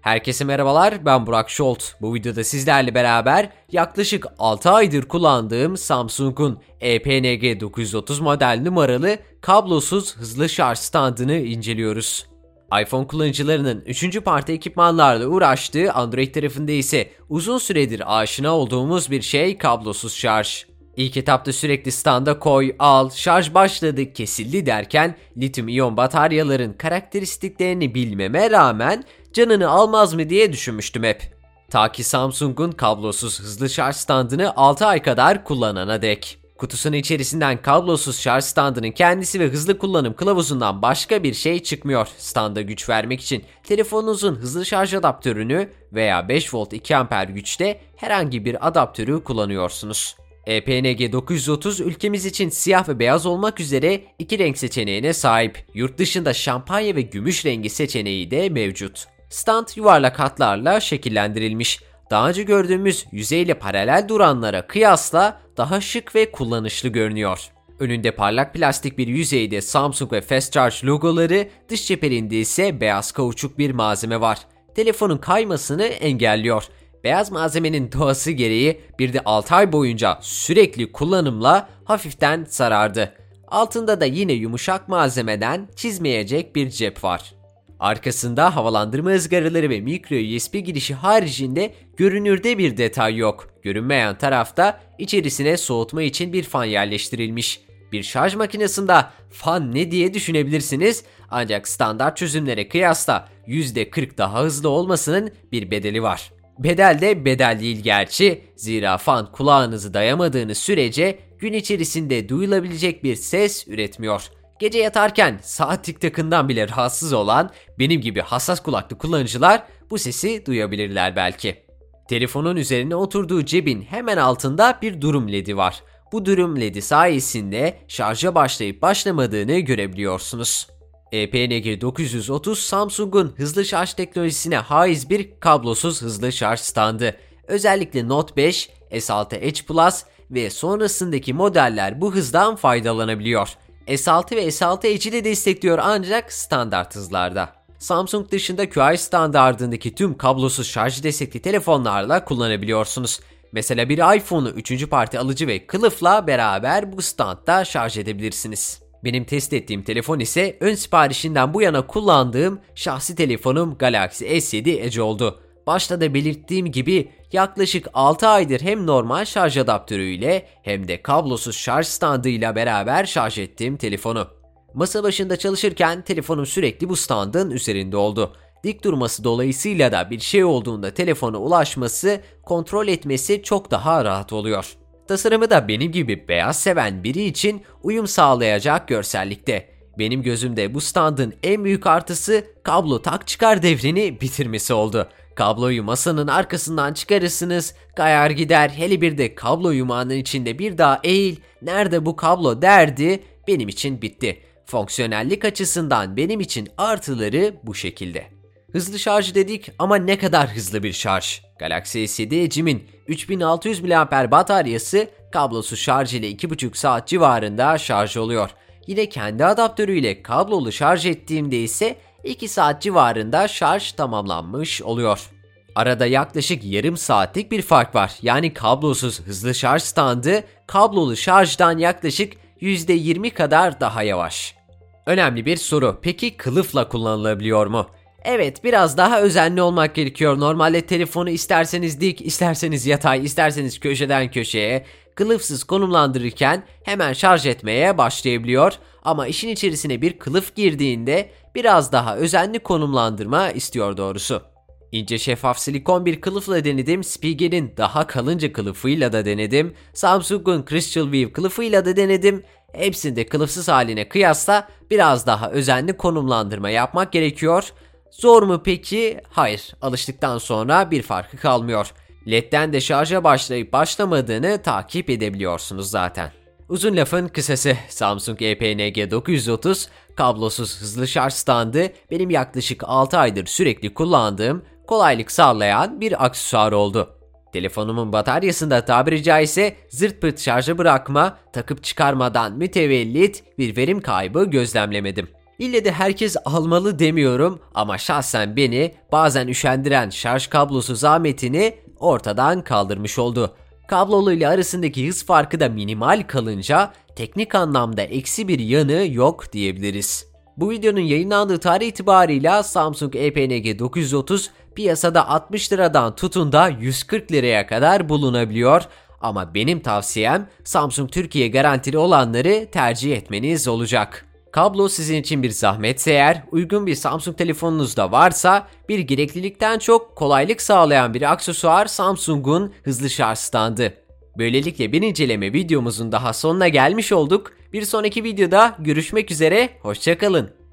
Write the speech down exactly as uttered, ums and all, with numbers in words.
Herkese merhabalar, ben Burak Şolt. Bu videoda sizlerle beraber yaklaşık altı aydır kullandığım Samsung'un E P N G dokuz yüz otuz model numaralı kablosuz hızlı şarj standını inceliyoruz. iPhone kullanıcılarının üçüncü parti ekipmanlarla uğraştığı, Android tarafında ise uzun süredir aşina olduğumuz bir şey kablosuz şarj. İlk etapta sürekli standa koy, al, şarj başladı, kesildi derken lityum iyon bataryaların karakteristiklerini bilmeme rağmen canını almaz mı diye düşünmüştüm hep. Ta ki Samsung'un kablosuz hızlı şarj standını altı ay kadar kullanana dek. Kutusunun içerisinden kablosuz şarj standının kendisi ve hızlı kullanım kılavuzundan başka bir şey çıkmıyor. Standa güç vermek için telefonunuzun hızlı şarj adaptörünü veya beş volt iki amper güçte herhangi bir adaptörü kullanıyorsunuz. E P N G dokuz yüz otuz ülkemiz için siyah ve beyaz olmak üzere iki renk seçeneğine sahip. Yurt dışında şampanya ve gümüş rengi seçeneği de mevcut. Stand yuvarlak hatlarla şekillendirilmiş. Daha önce gördüğümüz yüzeyle paralel duranlara kıyasla daha şık ve kullanışlı görünüyor. Önünde parlak plastik bir yüzeyde Samsung ve Fast Charge logoları, dış cepherinde ise beyaz kauçuk bir malzeme var. Telefonun kaymasını engelliyor. Beyaz malzemenin doğası gereği bir de altı ay boyunca sürekli kullanımla hafiften sarardı. Altında da yine yumuşak malzemeden çizmeyecek bir cep var. Arkasında havalandırma ızgaraları ve micro U S B girişi haricinde görünürde bir detay yok. Görünmeyen tarafta içerisine soğutma için bir fan yerleştirilmiş. Bir şarj makinesinde fan ne diye düşünebilirsiniz, ancak standart çözümlere kıyasla yüzde kırk daha hızlı olmasının bir bedeli var. Bedel de bedel değil gerçi, zira fan kulağınızı dayamadığınız sürece gün içerisinde duyulabilecek bir ses üretmiyor. Gece yatarken saat tiktakından bile rahatsız olan benim gibi hassas kulaklı kullanıcılar bu sesi duyabilirler belki. Telefonun üzerine oturduğu cebin hemen altında bir durum ledi var. Bu durum ledi sayesinde şarja başlayıp başlamadığını görebiliyorsunuz. E P N G dokuz yüz otuz Samsung'un hızlı şarj teknolojisine haiz bir kablosuz hızlı şarj standı. Özellikle Note beş, S altı Edge Plus ve sonrasındaki modeller bu hızdan faydalanabiliyor. S altı ve S altı Edge'i de destekliyor ancak standart hızlarda. Samsung dışında Qi standardındaki tüm kablosuz şarj destekli telefonlarla kullanabiliyorsunuz. Mesela bir iPhone'u üçüncü parti alıcı ve kılıfla beraber bu standta şarj edebilirsiniz. Benim test ettiğim telefon ise ön siparişinden bu yana kullandığım şahsi telefonum Galaxy S yedi Edge oldu. Başta da belirttiğim gibi yaklaşık altı aydır hem normal şarj adaptörüyle hem de kablosuz şarj standıyla beraber şarj ettiğim telefonu. Masa başında çalışırken telefonum sürekli bu standın üzerinde oldu. Dik durması dolayısıyla da bir şey olduğunda telefona ulaşması, kontrol etmesi çok daha rahat oluyor. Tasarımı da benim gibi beyaz seven biri için uyum sağlayacak görsellikte. Benim gözümde bu standın en büyük artısı kablo tak çıkar devrini bitirmesi oldu. Kabloyu masanın arkasından çıkarırsınız, kayar gider, hele bir de kablo yumağının içinde bir daha eğil, nerede bu kablo derdi benim için bitti. Fonksiyonellik açısından benim için artıları bu şekilde. Hızlı şarj dedik ama ne kadar hızlı bir şarj? Galaxy S yedi Edge'imin üç bin altı yüz miliamper bataryası kablosuz şarj ile iki buçuk saat civarında şarj oluyor. Yine kendi adaptörüyle kablolu şarj ettiğimde ise iki saat civarında şarj tamamlanmış oluyor. Arada yaklaşık yarım saatlik bir fark var. Yani kablosuz hızlı şarj standı kablolu şarjdan yaklaşık yüzde yirmi kadar daha yavaş. Önemli bir soru. Peki kılıfla kullanılabiliyor mu? Evet, biraz daha özenli olmak gerekiyor. Normalde telefonu isterseniz dik, isterseniz yatay, isterseniz köşeden köşeye, kılıfsız konumlandırırken hemen şarj etmeye başlayabiliyor. Ama işin içerisine bir kılıf girdiğinde biraz daha özenli konumlandırma istiyor doğrusu. İnce şeffaf silikon bir kılıfla denedim, Spige'nin daha kalınca kılıfıyla da denedim, Samsung'un Crystal Wave kılıfıyla da denedim. Hepsinde kılıfsız haline kıyasla biraz daha özenli konumlandırma yapmak gerekiyor. Zor mu peki? Hayır. Alıştıktan sonra bir farkı kalmıyor. L E D'den de şarja başlayıp başlamadığını takip edebiliyorsunuz zaten. Uzun lafın kısası, Samsung E P N G dokuz yüz otuz kablosuz hızlı şarj standı benim yaklaşık altı aydır sürekli kullandığım, kolaylık sağlayan bir aksesuar oldu. Telefonumun bataryasında tabiri caizse zırt pırt şarja bırakma, takıp çıkarmadan mütevellit bir verim kaybı gözlemlemedim. İlle de herkes almalı demiyorum ama şahsen beni bazen üşendiren şarj kablosu zahmetini ortadan kaldırmış oldu. Kablolu ile arasındaki hız farkı da minimal kalınca teknik anlamda eksi bir yanı yok diyebiliriz. Bu videonun yayınlandığı tarih itibarıyla Samsung E P N G dokuz yüz otuz piyasada altmış liradan tutun da yüz kırk liraya kadar bulunabiliyor. Ama benim tavsiyem Samsung Türkiye garantili olanları tercih etmeniz olacak. Kablo sizin için bir zahmetse eğer, uygun bir Samsung telefonunuz da varsa bir gereklilikten çok kolaylık sağlayan bir aksesuar Samsung'un hızlı şarj standı. Böylelikle bir inceleme videomuzun daha sonuna gelmiş olduk. Bir sonraki videoda görüşmek üzere, hoşça kalın.